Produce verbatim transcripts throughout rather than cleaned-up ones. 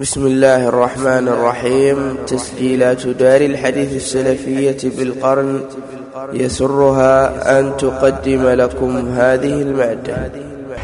بسم الله الرحمن الرحيم. تسجيلات دار الحديث السلفية بالقرن يسرها أن تقدم لكم هذه المادة.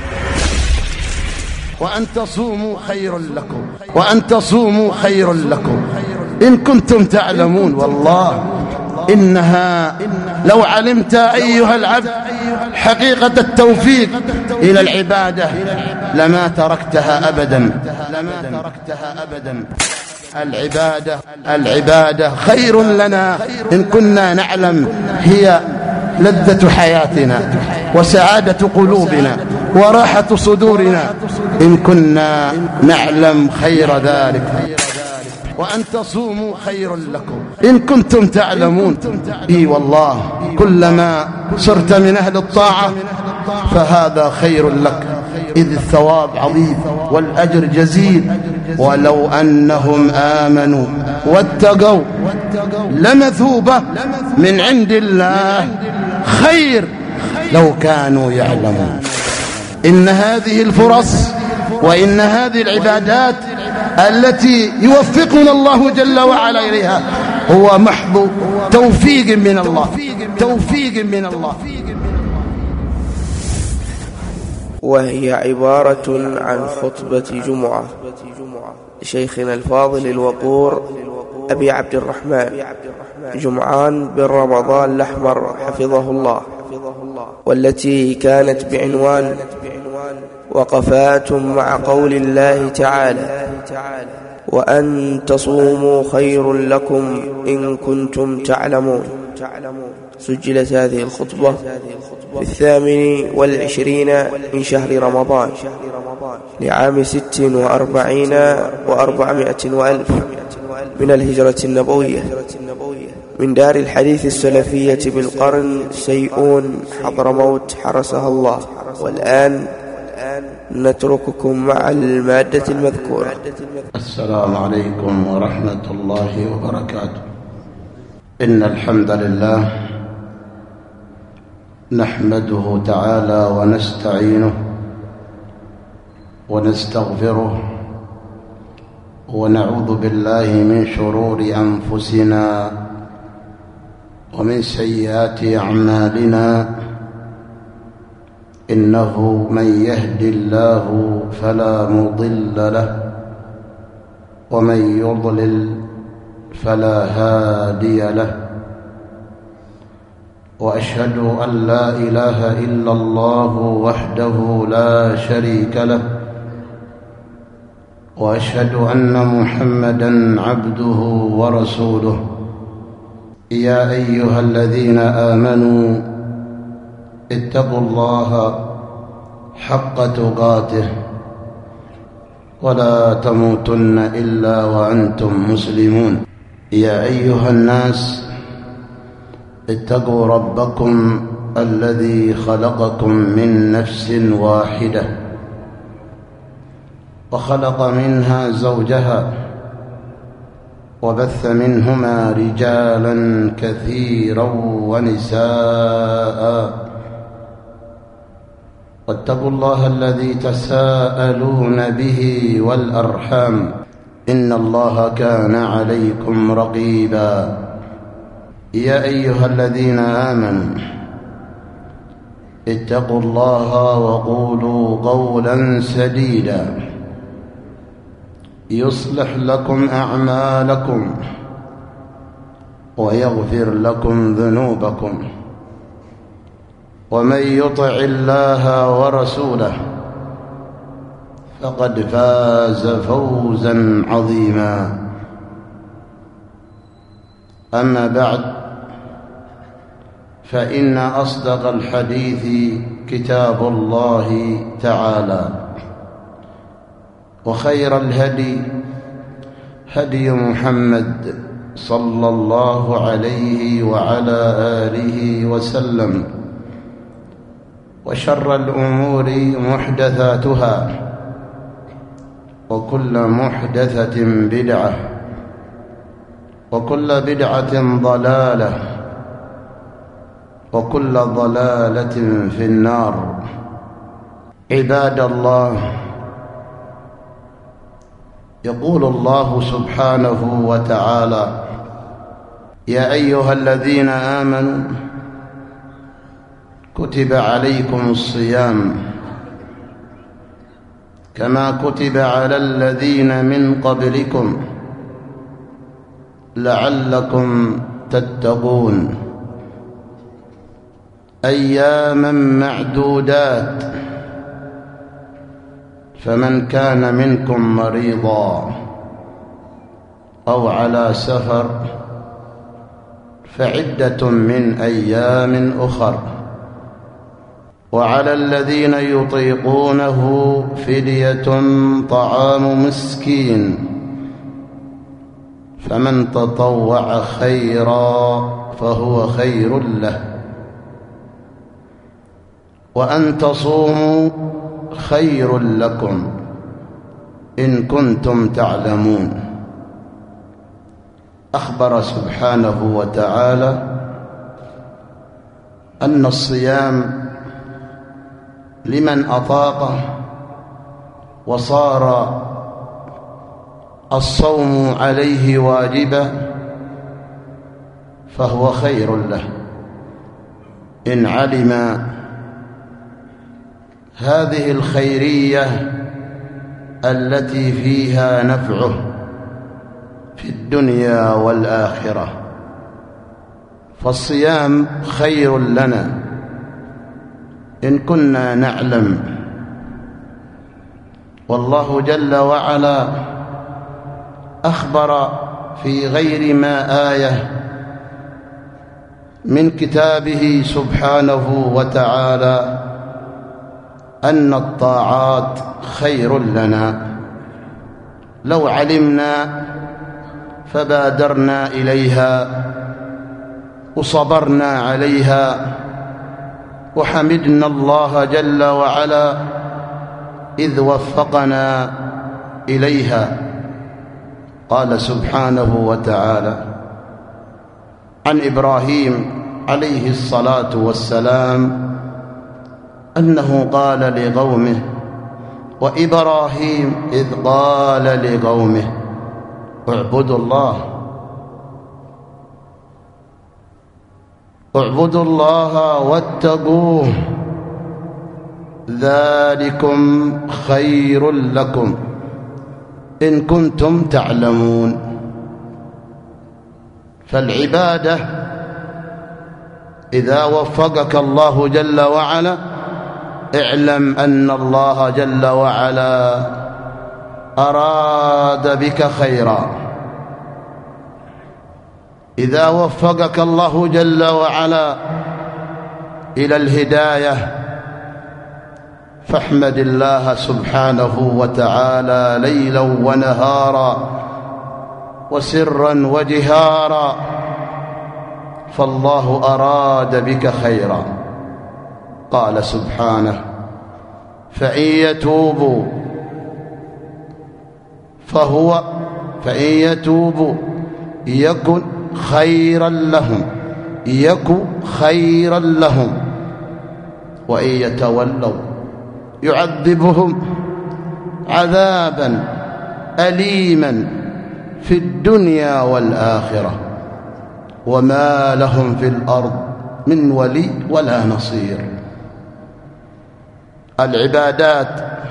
وأن تصوموا خير لكم وأن تصوموا خير لكم إن كنتم تعلمون. والله إنها لو علمت أيها العبد حقيقة التوفيق إلى العبادة لما تركتها أبدا لما تركتها أبدا. العبادة العبادة خير لنا إن كنا نعلم هي لذة حياتنا وسعادة قلوبنا وراحة صدورنا إن كنا نعلم خير ذلك. وأن تصوموا خير لكم إن كنتم تعلمون. إي والله كلما صرت من أهل الطاعة فهذا خير لك، إذ الثواب عظيم والأجر جزيل. ولو أنهم آمنوا واتقوا لمثوبة من عند الله خير لو كانوا يعلمون. إن هذه الفرص وإن هذه العبادات التي يوفقنا الله جل وعلا إليها هو محض توفيق من الله توفيق من الله وهي عبارة عن خطبة جمعة لشيخنا الفاضل الوقور أبي عبد الرحمن جمعان بن رمضان الأحمر حفظه الله، والتي كانت بعنوان وقفات مع قول الله تعالى وأن تصوموا خير لكم إن كنتم تعلمون. سجلت هذه الخطبة في الثامن والعشرين من شهر رمضان لعام ست وأربعين وأربعمائة وألف من الهجرة النبوية من دار الحديث السلفية بالقرن سيئون حضرموت حرسها الله. والآن نترككم مع المادة المذكورة. السلام عليكم ورحمة الله وبركاته. إن الحمد لله نحمده تعالى ونستعينه ونستغفره ونعوذ بالله من شرور أنفسنا ومن سيئات أعمالنا. إنه من يهد الله فلا مضل له ومن يضلل فلا هادي له. وأشهد أن لا إله إلا الله وحده لا شريك له، وأشهد أن محمدًا عبده ورسوله. يا أيها الذين آمنوا اتقوا الله حق تقاته ولا تموتن إلا وأنتم مسلمون. يا أيها الناس اتقوا ربكم الذي خلقكم من نفس واحدة وخلق منها زوجها وبث منهما رجالا كثيرا ونساء. واتقوا الله الذي تساءلون به والأرحام إن الله كان عليكم رقيبا. يا أيها الذين آمنوا اتقوا الله وقولوا قولا سديدا يصلح لكم أعمالكم ويغفر لكم ذنوبكم، ومن يطع الله ورسوله فقد فاز فوزا عظيما. أما بعد، فإن أصدق الحديث كتاب الله تعالى، وخير الهدي هدي محمد صلى الله عليه وعلى آله وسلم، وشر الأمور محدثاتها، وكل محدثة بدعة، وكل بدعة ضلالة، وكل ضلالة في النار. عباد الله، يقول الله سبحانه وتعالى: يا أيها الذين آمنوا كتب عليكم الصيام كما كتب على الذين من قبلكم لعلكم تتقون أياما معدودات فمن كان منكم مريضا أو على سفر فعدة من أيام أخر وعلى الذين يطيقونه فدية طعام مسكين فمن تطوع خيرا فهو خير له وأن تصوموا خير لكم إن كنتم تعلمون. أخبر سبحانه وتعالى أن الصيام لمن أطاقه وصار الصوم عليه واجبا فهو خير له إن علم هذه الخيرية التي فيها نفعه في الدنيا والآخرة. فالصيام خير لنا إن كنا نعلم. والله جل وعلا أخبر في غير ما آية من كتابه سبحانه وتعالى أن الطاعات خير لنا لو علمنا فبادرنا إليها وصبرنا عليها وحمدنا الله جل وعلا إذ وفقنا إليها. قال سبحانه وتعالى عن إبراهيم عليه الصلاة والسلام أنه قال لقومه: وإبراهيم إذ قال لقومه اعبدوا الله اعبدوا الله واتقوه ذلكم خير لكم إن كنتم تعلمون. فالعبادة إذا وفقك الله جل وعلا اعلم أن الله جل وعلا أراد بك خيرا. إذا وفقك الله جل وعلا إلى الهداية فاحمد الله سبحانه وتعالى ليلا ونهارا وسرا وجهارا، فالله أراد بك خيرا. قال سبحانه: فإن يتوبوا فهو فإن يتوبوا يكن خيرا لهم يكن خيرا لهم وإن يتولوا يعذبهم عذابا أليما في الدنيا والآخرة وما لهم في الأرض من ولي ولا نصير. العبادات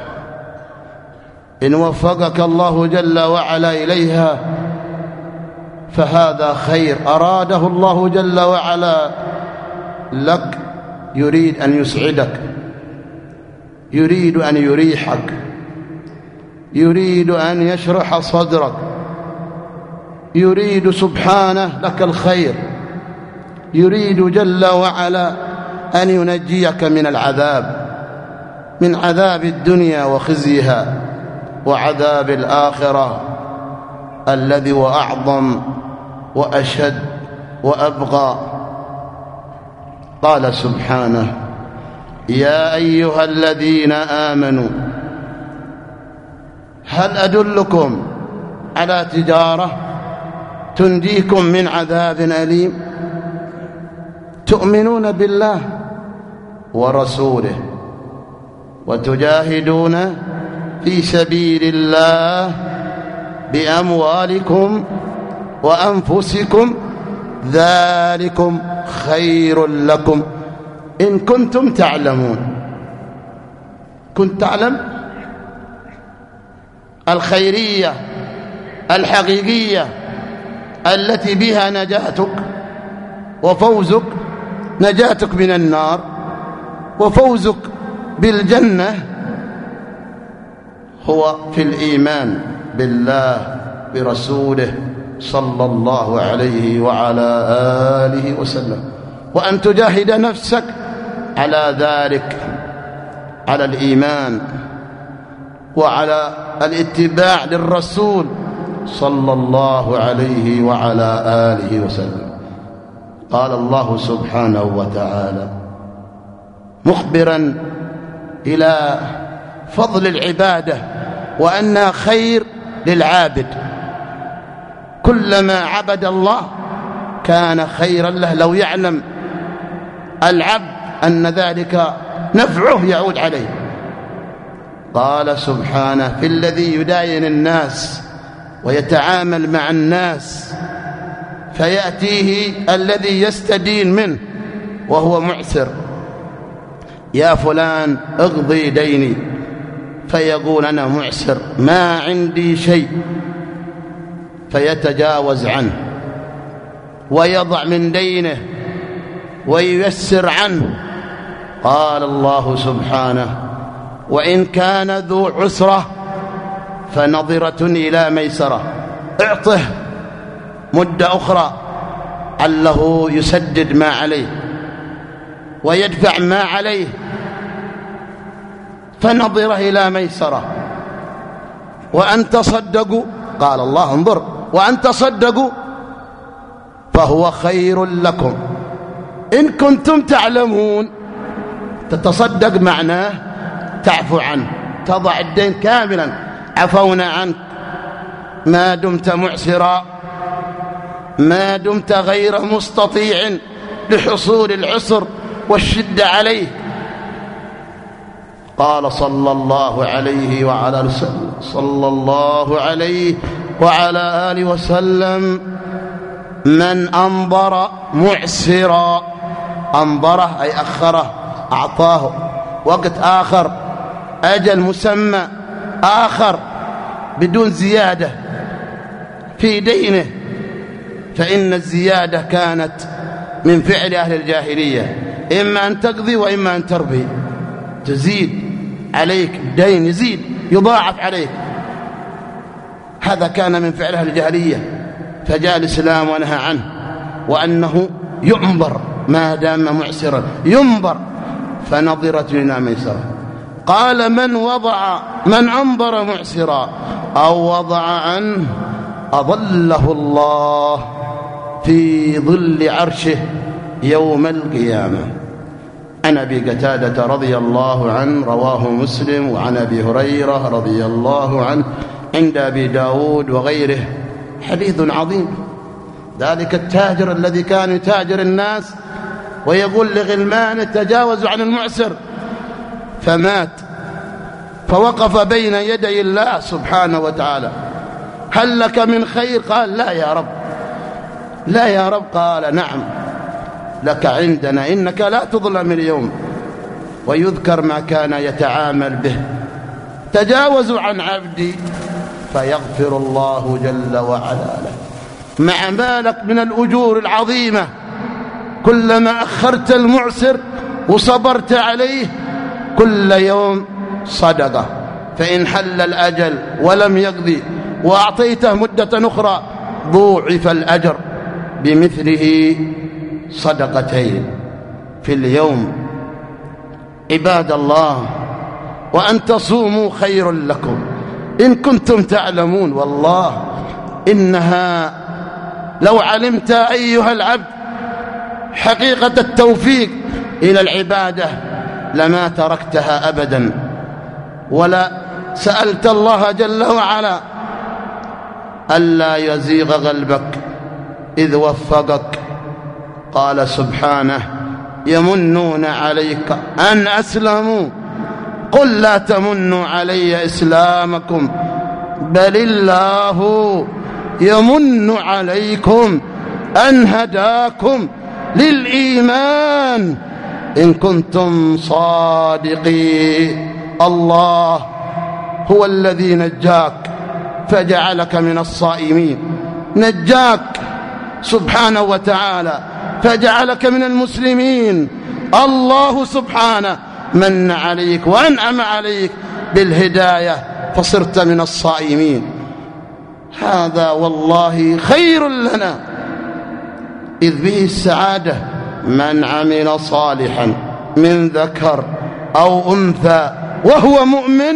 إن وفقك الله جل وعلا إليها فهذا خير أراده الله جل وعلا لك، يريد أن يسعدك، يريد أن يريحك، يريد أن يشرح صدرك، يريد سبحانه لك الخير، يريد جل وعلا أن ينجيك من العذاب، من عذاب الدنيا وخزيها وعذاب الآخرة الذي هو أعظم وأشد وأبقى. قال سبحانه: يا أيها الذين آمنوا هل أدلكم على تجارة تنجيكم من عذاب أليم؟ تؤمنون بالله ورسوله وتجاهدون في سبيل الله بأموالكم وأنفسكم ذلكم خير لكم إن كنتم تعلمون. كنت تعلم الخيرية الحقيقية التي بها نجاتك وفوزك، نجاتك من النار وفوزك بالجنة، هو في الإيمان بالله برسوله صلى الله عليه وعلى آله وسلم، وأن تجاهد نفسك على ذلك، على الإيمان وعلى الاتباع للرسول صلى الله عليه وعلى آله وسلم. قال الله سبحانه وتعالى مخبرا إلى فضل العبادة وأنها خير للعابد، كلما عبد الله كان خيرا له لو يعلم العبد أن ذلك نفعه يعود عليه. قال سبحانه في الذي يداين الناس ويتعامل مع الناس فيأتيه الذي يستدين منه وهو معسر، يا فلان اقضي ديني، فيقول أنا معسر ما عندي شيء، فيتجاوز عنه ويضع من دينه وييسر عنه. قال الله سبحانه وإن كان ذو عسرة فنظرة إلى ميسرة، اعطه مدة أخرى عله يسدد ما عليه ويدفع ما عليه، فنظرة إلى ميسرة. وأن تصدقوا، قال الله انظر، وأن تصدقوا فهو خير لكم إن كنتم تعلمون. تتصدق معناه تعفو عنه، تضع الدين كاملا، عفونا عنك ما دمت معسرا، ما دمت غير مستطيع لحصول العسر والشدة عليه. قال صلى الله عليه وعلى وسلم صلى الله عليه وعلى آله وسلم من أنظر معسرا، أنظره أي أخره، أعطاه وقت آخر، أجل مسمى آخر بدون زيادة في دينه، فإن الزيادة كانت من فعل أهل الجاهلية، إما أن تقضي وإما أن تربي، تزيد عليك دين، يزيد يضاعف عليك. هذا كان من فعل أهل الجاهلية، فجاء الإسلام ونهى عنه، وأنه ينظر ما دام معسرا، ينظر فنظرة إلى ميسرة. قال من وضع من أنظر معسرا أو وضع عنه أظله الله في ظل عرشه يوم القيامة. عن أبي قتادة رضي الله عنه رواه مسلم، وعن أبي هريرة رضي الله عنه عند أبي داود وغيره، حديث عظيم. ذلك التاجر الذي كان يتاجر الناس ويقول لغلمانه تجاوزوا عن المعسر، فمات فوقف بين يدي الله سبحانه وتعالى، هل لك من خير؟ قال لا يا رب. لا يا رب؟ قال نعم لك عندنا، إنك لا تظلم اليوم. ويذكر ما كان يتعامل به، تجاوزوا عن عبدي فيغفر الله جل وعلا له، مع مالك من الأجور العظيمة. كلما أخرت المعسر وصبرت عليه كل يوم صدقة، فإن حل الأجل ولم يقضي وأعطيته مدة أخرى ضوعف الأجر بمثله صدقتين في اليوم. عباد الله، وأن تصوموا خير لكم إن كنتم تعلمون. والله إنها لو علمت أيها العبد حقيقة التوفيق إلى العبادة لما تركتها أبدا، ولا سألت الله جل وعلا ألا يزيغ قلبك إذ وفقك. قال سبحانه يمنون عليك أن أسلموا قل لا تمنوا علي إسلامكم بل الله يمن عليكم أن هداكم للإيمان إن كنتم صادقين. الله هو الذي نجاك فجعلك من الصائمين، نجاك سبحانه وتعالى فجعلك من المسلمين. الله سبحانه من عليك وأنعم عليك بالهداية فصرت من الصائمين. هذا والله خير لنا، إذ به السعادة. من عمل صالحا من ذكر أو أنثى وهو مؤمن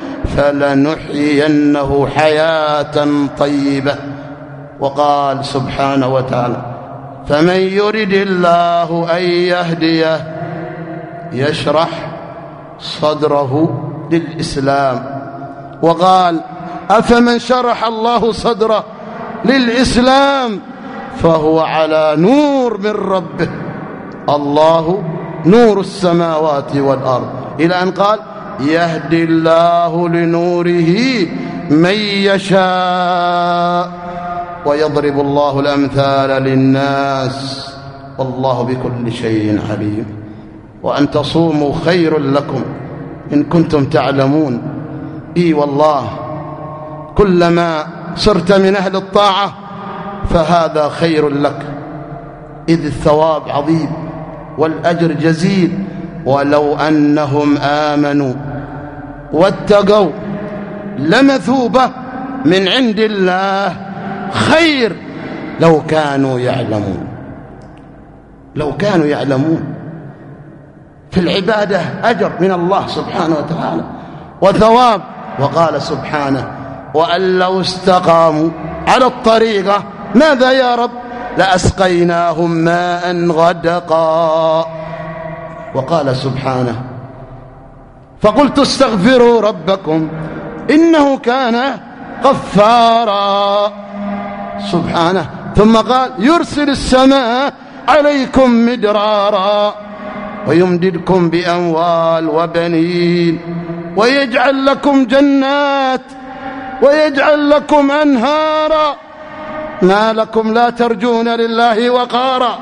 فلنحيينه حياة طيبة. وقال سبحانه وتعالى: فمن يرد الله أن يهديه يشرح صدره للإسلام. وقال: أفمن شرح الله صدره للإسلام فهو على نور من ربه. الله نور السماوات والأرض، إلى أن قال: يهدي الله لنوره من يشاء ويضرب الله الأمثال للناس والله بكل شيء عليم. وأن تصوموا خير لكم إن كنتم تعلمون. إي والله كلما صرت من أهل الطاعة فهذا خير لك، إذ الثواب عظيم والأجر جزيل. ولو أنهم آمنوا واتقوا لمثوبة من عند الله خير لو كانوا يعلمون. لو كانوا يعلمون. في العبادة أجر من الله سبحانه وتعالى وثواب. وقال سبحانه: وأن لو استقاموا على الطريقة ماذا يا رب؟ لأسقيناهم ماء غدقا. وقال سبحانه: فقلت استغفروا ربكم إنه كان غفارا. سبحانه. ثم قال: يرسل السماء عليكم مدرارا ويمددكم بأموال وبنين ويجعل لكم جنات ويجعل لكم أنهارا ما لكم لا ترجون لله وقارا.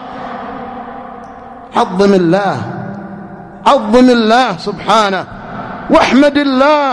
عظم الله، عظم الله سبحانه واحمد الله.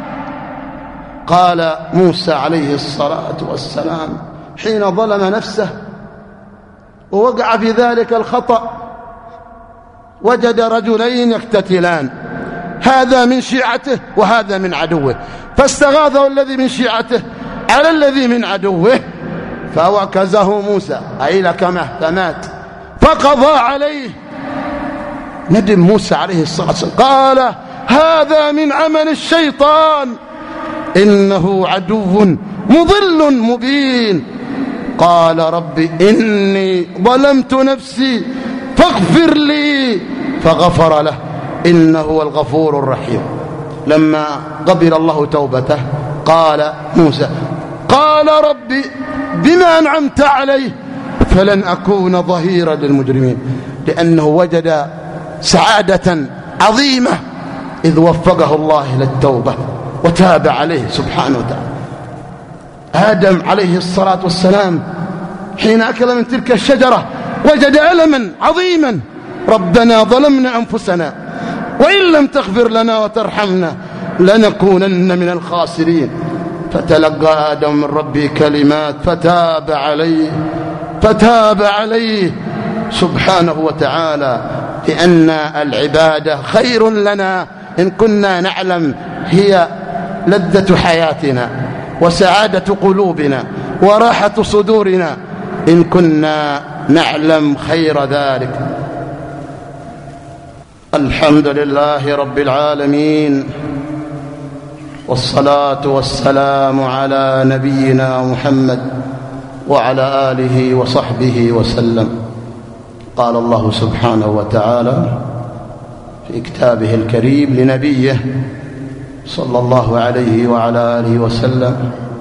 قال موسى عليه الصلاة والسلام حين ظلم نفسه ووقع في ذلك الخطأ، وجد رجلين يقتتلان، هذا من شيعته وهذا من عدوه، فاستغاثه الذي من شيعته على الذي من عدوه فوكزه موسى أي لكمه فمات، فقضى عليه. ندم موسى عليه الصلاة والسلام قال: هذا من عمل الشيطان إنه عدو مضل مبين. قال: رب إني ظلمت نفسي فاغفر لي، فغفر له إنه هو الغفور الرحيم. لما قبل الله توبته قال موسى: قال ربي بما أنعمت عليه فلن أكون ظهيرا للمجرمين، لأنه وجد سعادة عظيمة إذ وفقه الله للتوبة وتاب عليه سبحانه وتعالى. آدم عليه الصلاة والسلام حين أكل من تلك الشجرة وجد ألما عظيما: ربنا ظلمنا أنفسنا وإن لم تغفر لنا وترحمنا لنكونن من الخاسرين. فتلقى آدم من ربه كلمات فتاب عليه فتاب عليه سبحانه وتعالى. لأن العبادة خير لنا إن كنا نعلم، هي لذة حياتنا وسعادة قلوبنا وراحة صدورنا إن كنا نعلم خير ذلك. الحمد لله رب العالمين، والصلاة والسلام على نبينا محمد وعلى آله وصحبه وسلم. قال الله سبحانه وتعالى في كتابه الكريم لنبيه صلى الله عليه وعلى آله وسلم: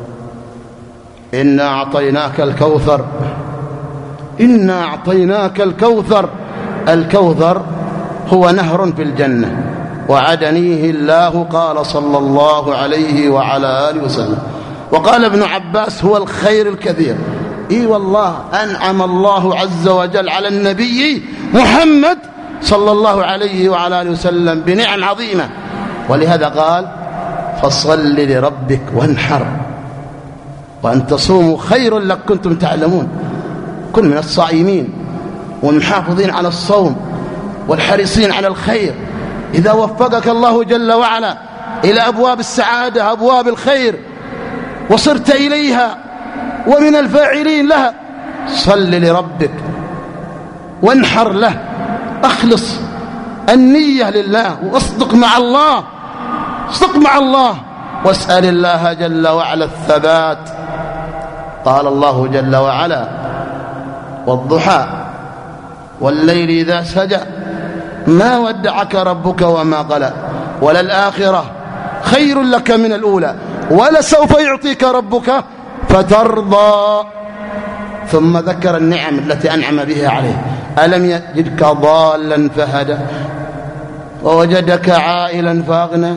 إنا أعطيناك الكوثر إنا أعطيناك الكوثر. الكوثر هو نهر في الجنة وعدنيه الله، قال صلى الله عليه وعلى آله وسلم: وقال ابن عباس هو الخير الكثير. إي والله أنعم الله عز وجل على النبي محمد صلى الله عليه وعلى آله وسلم بنعم عظيمة، ولهذا قال فصل لربك وانحر وأن تصوموا خير لك كنتم تعلمون. كن من الصائمين والمحافظين على الصوم والحريصين على الخير. إذا وفقك الله جل وعلا إلى أبواب السعادة أبواب الخير وصرت إليها ومن الفاعلين لها، صل لربك وانحر له، أخلص النية لله واصدق مع الله، اصدق مع الله واسأل الله جل وعلا الثبات. قال الله جل وعلا والضحى والليل إذا سجى ما ودعك ربك وما قلى وللآخرة خير لك من الأولى ولسوف يعطيك ربك فترضى. ثم ذكر النعم التي أنعم بها عليه. ألم يجدك ضالا فهدى ووجدك عائلا فأغنى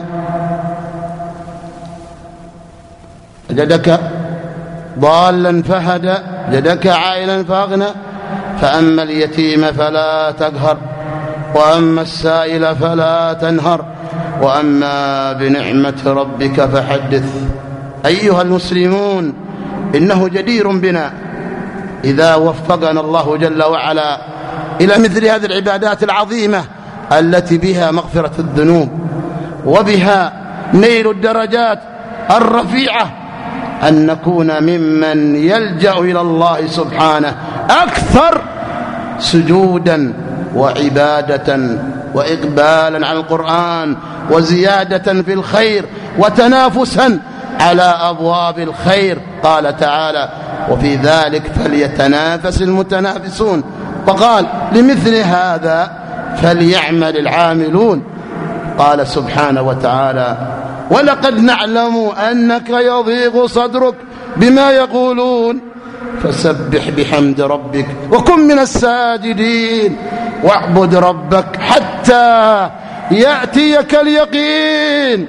وجدك ضالا فهدى وجدك عائلا فأغنى فأما اليتيم فلا تقهر وأما السائل فلا تنهر وأما بنعمة ربك فحدث. أيها المسلمون، إنه جدير بنا إذا وفقنا الله جل وعلا إلى مثل هذه العبادات العظيمة التي بها مغفرة الذنوب وبها نيل الدرجات الرفيعة، أن نكون ممن يلجأ إلى الله سبحانه أكثر سجودا وعبادة وإقبالا على القرآن وزيادة في الخير وتنافسا على أبواب الخير. قال تعالى وفي ذلك فليتنافس المتنافسون، وقال لمثل هذا فليعمل العاملون. قال سبحانه وتعالى ولقد نعلم أنك يضيق صدرك بما يقولون فسبح بحمد ربك وكن من الساجدين واعبد ربك حتى يأتيك اليقين.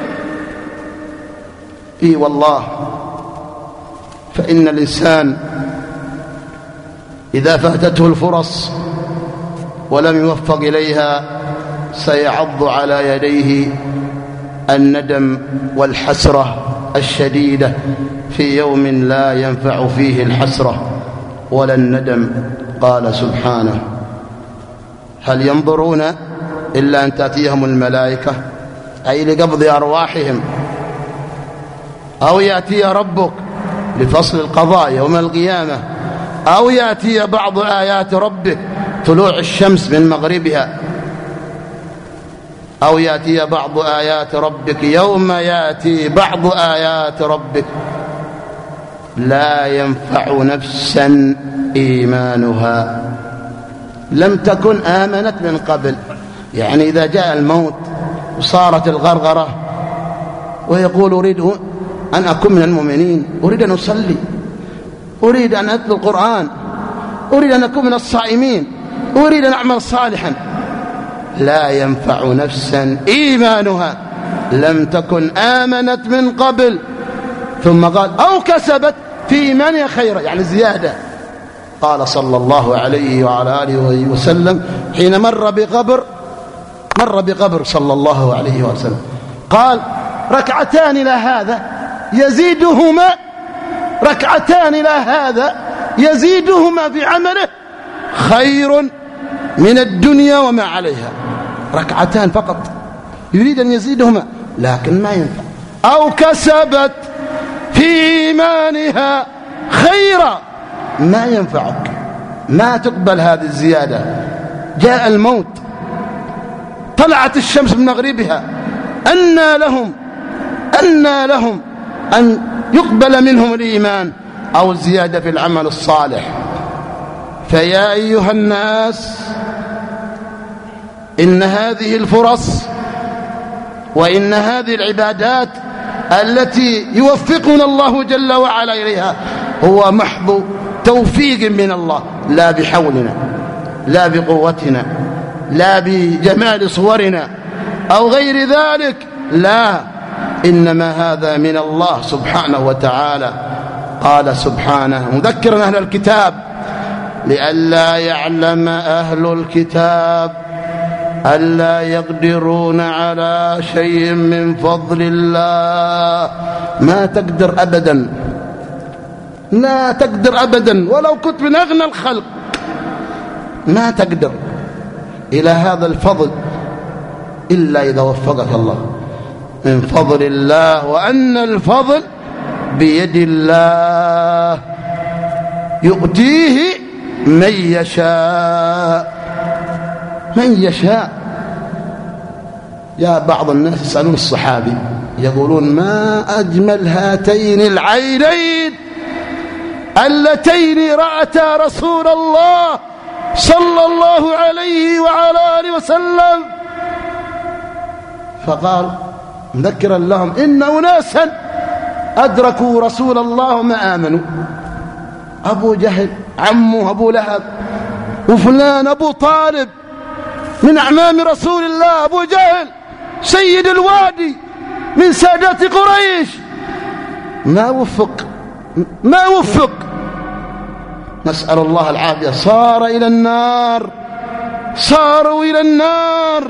إي والله، فإن الإنسان إذا فاتته الفرص ولم يوفق إليها سيعض على يديه الندم والحسرة الشديدة في يوم لا ينفع فيه الحسرة ولا الندم. قال سبحانه هل ينظرون إلا أن تأتيهم الملائكة أي لقبض أرواحهم أو يأتي ربك لفصل القضاء يوم القيامة أو يأتي بعض آيات ربك طلوع الشمس من مغربها أو يأتي بعض آيات ربك يوم يأتي بعض آيات ربك لا ينفع نفسا إيمانها لم تكن آمنت من قبل. يعني إذا جاء الموت وصارت الغرغرة ويقول أريد أن أكون من المؤمنين، أريد أن أصلي، أريد أن أتلو القرآن، أريد أن أكون من الصائمين، أريد أن أعمل صالحا، لا ينفع نفسا إيمانها لم تكن آمنت من قبل. ثم قال أو كسبت في إيمانها خيرا، يعني زيادة. قال صلى الله عليه وعلى آله وسلم حين مر بقبر مر بقبر صلى الله عليه وسلم قال ركعتان إلى هذا يزيدهما ركعتان إلى هذا يزيدهما في عمله خير من الدنيا وما عليها. ركعتان فقط يريد أن يزيدهما لكن ما ينفع. أو كسبت في إيمانها خيرا، ما ينفعك، ما تقبل هذه الزيادة. جاء الموت، طلعت الشمس من مغربها، أنى لهم أنى لهم أن يقبل منهم الإيمان أو الزيادة في العمل الصالح. فيا أيها الناس، إن هذه الفرص وإن هذه العبادات التي يوفقنا الله جل وعلا إليها هو محض توفيق من الله، لا بحولنا لا بقوتنا لا بجمال صورنا أو غير ذلك، لا، إنما هذا من الله سبحانه وتعالى. قال سبحانه مذكرا أهل الكتاب لئلا يعلم أهل الكتاب ألا يقدرون على شيء من فضل الله. ما تقدر أبدا، لا تقدر أبدا ولو كنت من أغنى الخلق، ما تقدر إلى هذا الفضل إلا إذا وفقك الله من فضل الله، وأن الفضل بيد الله يؤتيه من يشاء من يشاء. يا بعض الناس يسألون الصحابي يقولون ما أجمل هاتين العينين اللتين رأتا رسول الله صلى الله عليه وعلى آله وسلم، فقال مذكرا لهم إن أناسا أدركوا رسول الله ما آمنوا، أبو جهل عمه أبو لهب، وفلان أبو طالب من أعمام رسول الله، أبو جهل سيد الوادي من سادات قريش، ما وفق ما وفق نسأل الله العافية، صار إلى النار صاروا إلى النار.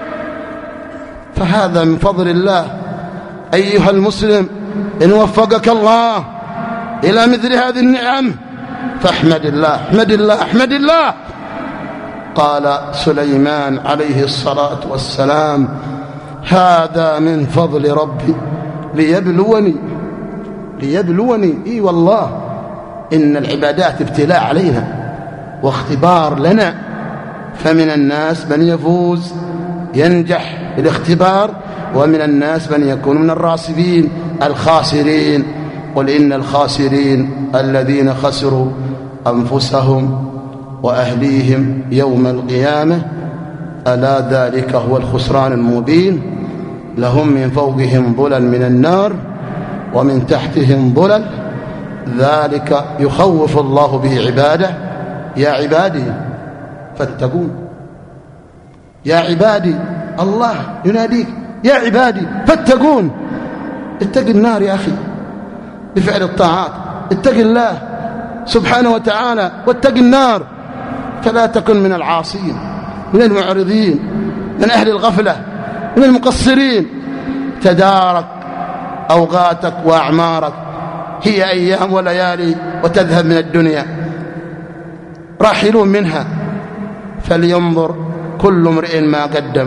فهذا من فضل الله أيها المسلم، إن وفقك الله إلى مثل هذه النعم فاحمد الله احمد الله احمد الله. قال سليمان عليه الصلاة والسلام هذا من فضل ربي ليبلوني ليبلوني إي والله إن العبادات ابتلاء علينا واختبار لنا، فمن الناس من يفوز ينجح بالاختبار، ومن الناس من يكون من الراسبين الخاسرين. قل إن الخاسرين الذين خسروا أنفسهم وأهليهم يوم القيامة ألا ذلك هو الخسران المبين. لهم من فوقهم ظلل من النار ومن تحتهم ظلل، ذلك يخوف الله به عباده. يا عبادي فاتقون، يا عبادي الله يناديك يا عبادي فاتقون. اتق النار يا أخي بفعل الطاعات، اتق الله سبحانه وتعالى واتق النار، فلا تكن من العاصين من المعرضين من أهل الغفلة من المقصرين. تدارك أوقاتك وأعمارك، هي أيام وليالي وتذهب من الدنيا، راحلون منها. فلينظر كل امرئ ما قدم،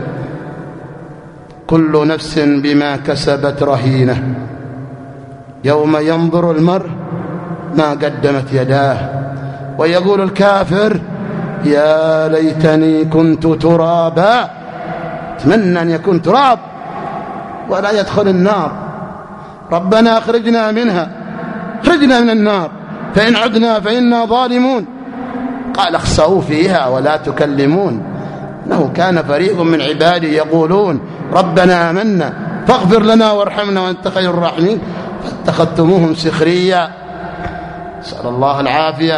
كل نفس بما كسبت رهينة. يوم ينظر المرء ما قدمت يداه ويقول الكافر يا ليتني كنت ترابا. أتمنى أن يكون تراب ولا يدخل النار. ربنا أخرجنا منها، أخرجنا من النار، فإن عدنا فإنا ظالمون. قال اخسئوا فيها ولا تكلمون. إنه كان فريق من عبادي يقولون ربنا آمنا فاغفر لنا وارحمنا وأنت خير الراحمين فاتخذتموهم سخريا. نسأل الله العافية.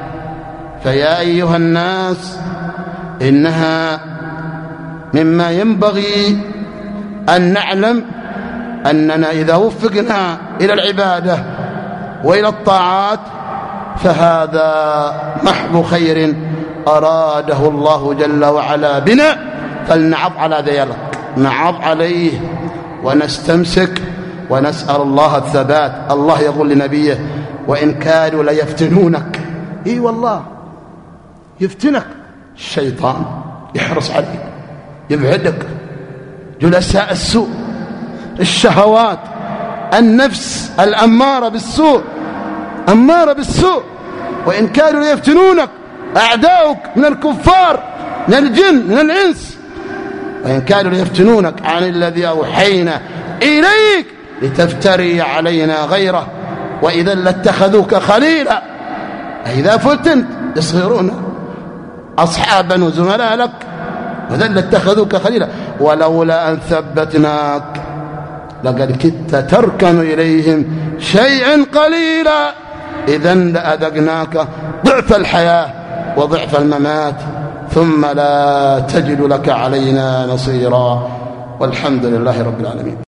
فيا أيها الناس إنها مما ينبغي أن نعلم أننا إذا وفقنا إلى العبادة وإلى الطاعات فهذا محض خير أراده الله جل وعلا بنا، فلنعض على ذلك، نعض عليه ونستمسك ونسأل الله الثبات. الله يقول لنبيه وإن كانوا ليفتنونك. إي والله يفتنك الشيطان، يحرص عليك، يبعدك، جلساء السوء، الشهوات، النفس الأمارة بالسوء، أمارة بالسوء. وإن كانوا ليفتنونك أعداؤك من الكفار من الجن من الإنس، وإن كانوا ليفتنونك عن الذي أوحينا إليك لتفتري علينا غيره وإذا لاتخذوك خليلا. إذا فتنت يصيرون أصحابا وزملاء لك وإذا لاتخذوك خليلا ولولا أن ثبتناك لقد كدت تركن إليهم شيئا قليلا إذا لأذقناك ضعف الحياة وضعف الممات ثم لا تجد لك علينا نصيرا. والحمد لله رب العالمين.